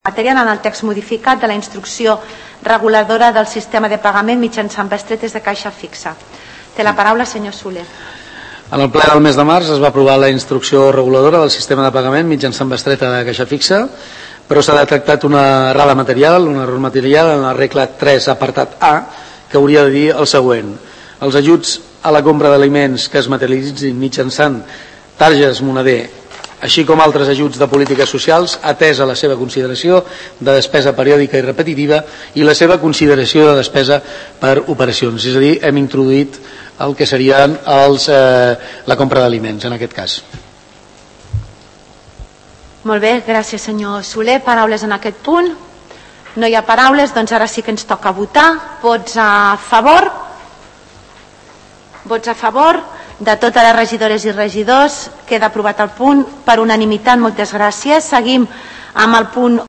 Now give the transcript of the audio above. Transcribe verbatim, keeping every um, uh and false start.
matèria en el text modificat de la instrucció reguladora del sistema de pagament mitjançant bestretes de caixa fixa. Té la paraula, senyor Soler. En el ple del mes de març es va aprovar la instrucció reguladora del sistema de pagament mitjançant bestreta de caixa fixa, però s'ha detectat una errada material, un error material en la regla tres, apartat A, que hauria de dir el següent. Els ajuts a la compra d'aliments que es materialitzin mitjançant targes moneder, així com altres ajuts de polítiques socials, atesa la seva consideració de despesa periòdica i repetitiva i la seva consideració de despesa per operacions. És a dir, hem introduït el que serien els, eh, la compra d'aliments, en aquest cas. Molt bé, gràcies, senyor Soler. Paraules en aquest punt? No hi ha paraules, doncs ara sí que ens toca votar. Vots a favor? Vots a favor? De totes les regidores i regidors, queda aprovat el punt per unanimitat. Moltes gràcies. Seguim amb el punt